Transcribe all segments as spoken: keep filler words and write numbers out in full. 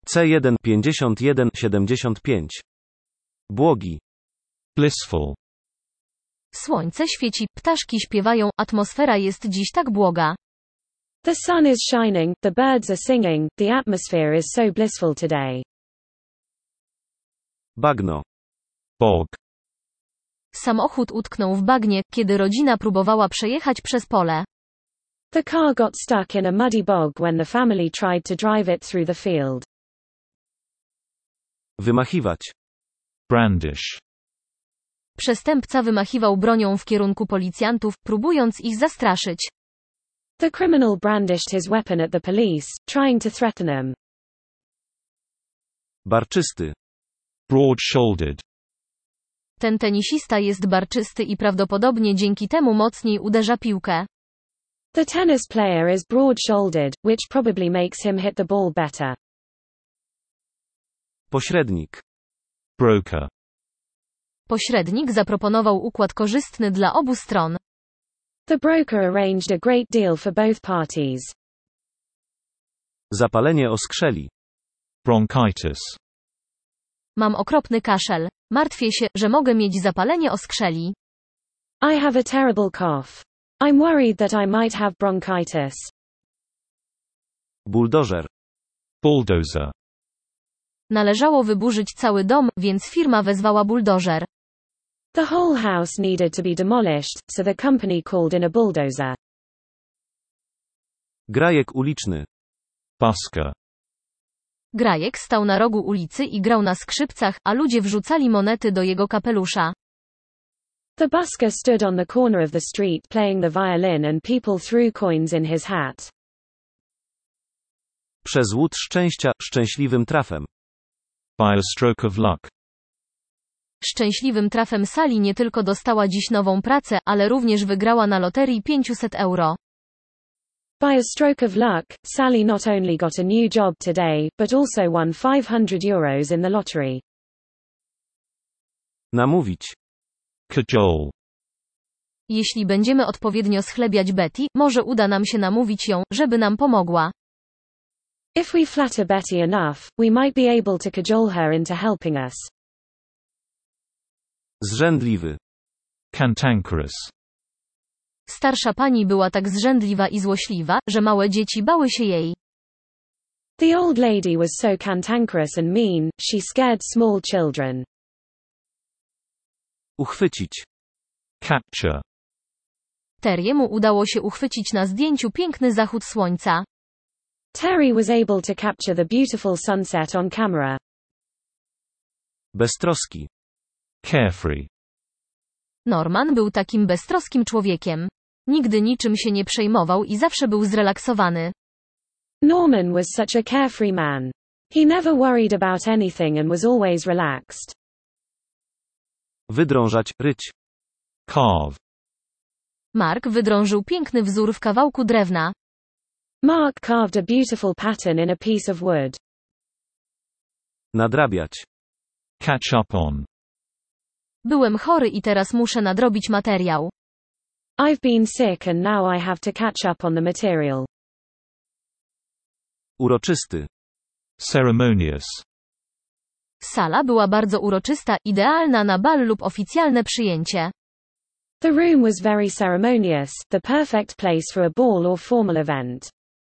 C jeden pięćdziesiąt jeden siedemdziesiąt pięć. Błogi. Blissful. Słońce świeci, ptaszki śpiewają, atmosfera jest dziś tak błoga. The sun is shining, the birds are singing, the atmosphere is so blissful today. Bagno. Bog. Samochód utknął w bagnie, kiedy rodzina próbowała przejechać przez pole. The car got stuck in a muddy bog when the family tried to drive it through the field. Wymachiwać. Brandish. Przestępca wymachiwał bronią w kierunku policjantów, próbując ich zastraszyć. The criminal brandished his weapon at the police, trying to threaten them. Barczysty. Broad-shouldered. Ten tenisista jest barczysty i prawdopodobnie dzięki temu mocniej uderza piłkę. The tennis player is broad-shouldered, which probably makes him hit the ball better. Pośrednik. Broker. Pośrednik zaproponował układ korzystny dla obu stron. The broker arranged a great deal for both parties. Zapalenie oskrzeli. Bronchitis. Mam okropny kaszel. Martwię się, że mogę mieć zapalenie oskrzeli. I have a terrible cough. I'm worried that I might have bronchitis. Buldożer. Bulldozer. Należało wyburzyć cały dom, więc firma wezwała buldożer. The whole house needed to be demolished, so the company called in a bulldozer. Grajek uliczny. Busker. Grajek stał na rogu ulicy i grał na skrzypcach, a ludzie wrzucali monety do jego kapelusza. The busker stood on the corner of the street playing the violin and people threw coins in his hat. Przez łód szczęścia, szczęśliwym trafem. By a stroke of luck. Szczęśliwym trafem Sally nie tylko dostała dziś nową pracę, ale również wygrała na loterii pięćset euro. By a stroke of luck, Sally not only got a new job today, but also won five hundred euros in the lottery. Namówić. Cajole. Jeśli będziemy odpowiednio schlebiać Betty, może uda nam się namówić ją, żeby nam pomogła. If we flatter Betty enough, we might be able to cajole her into helping us. Zrzędliwy. Cantankerous. Starsza pani była tak zrzędliwa i złośliwa, że małe dzieci bały się jej. The old lady was so cantankerous and mean, she scared small children. Uchwycić. Capture. Terry'emu udało się uchwycić na zdjęciu piękny zachód słońca. Terry was able to capture the beautiful sunset on camera. Beztroski. Carefree. Norman był takim beztroskim człowiekiem. Nigdy niczym się nie przejmował i zawsze był zrelaksowany. Norman was such a carefree man. He never worried about anything and was always relaxed. Wydrążać, ryć. Carve. Mark wydrążył piękny wzór w kawałku drewna. Mark carved a beautiful pattern in a piece of wood. Nadrabiać. Catch up on. Byłem chory i teraz muszę nadrobić materiał. I've been sick and now I have to catch up on the material. Uroczysty. Ceremonious. Sala była bardzo uroczysta, idealna na bal lub oficjalne przyjęcie. The room was very ceremonious, the perfect place for a ball or formal event.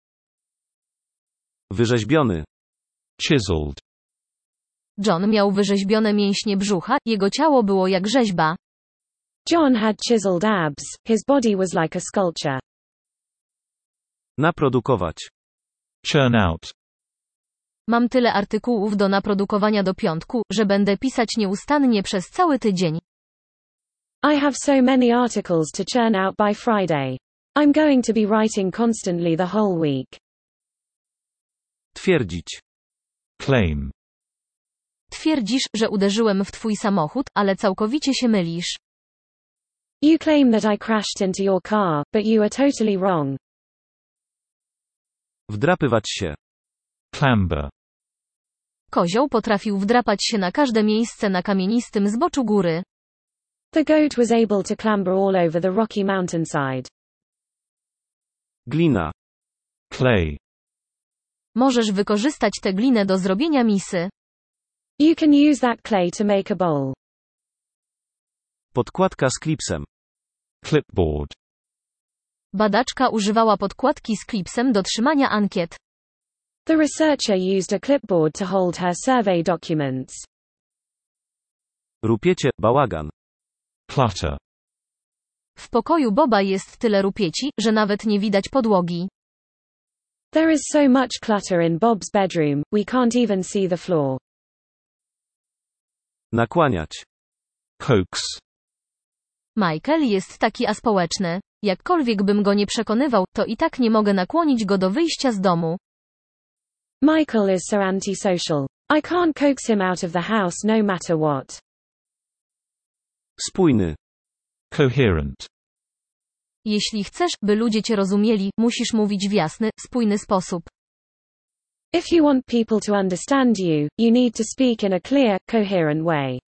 Wyrzeźbiony. Chiseled. John miał wyrzeźbione mięśnie brzucha, jego ciało było jak rzeźba. John had chiseled abs, his body was like a sculpture. Naprodukować. Churn out. Mam tyle artykułów do naprodukowania do piątku, że będę pisać nieustannie przez cały tydzień. I have so many articles to churn out by Friday. I'm going to be writing constantly the whole week. Twierdzić. Claim. Twierdzisz, że uderzyłem w twój samochód, ale całkowicie się mylisz. You claim that I crashed into your car, but you are totally wrong. Wdrapywać się. Clamber. Kozioł potrafił wdrapać się na każde miejsce na kamienistym zboczu góry. The goat was able to clamber all over the rocky mountainside. Glina. Clay. Możesz wykorzystać tę glinę do zrobienia misy. You can use that clay to make a bowl. Podkładka z klipsem. Clipboard. Badaczka używała podkładki z klipsem do trzymania ankiet. The researcher used a clipboard to hold her survey documents. Rupiecie, bałagan. Clutter. W pokoju Boba jest tyle rupieci, że nawet nie widać podłogi. There is so much clutter in Bob's bedroom, we can't even see the floor. Nakłaniać. Coax. Michael jest taki aspołeczny. Jakkolwiek bym go nie przekonywał, to i tak nie mogę nakłonić go do wyjścia z domu. Michael is so antisocial. I can't coax him out of the house no matter what. Spójny. Coherent. Jeśli chcesz, by ludzie cię rozumieli, musisz mówić w jasny, spójny sposób. If you want people to understand you, you need to speak in a clear, coherent way.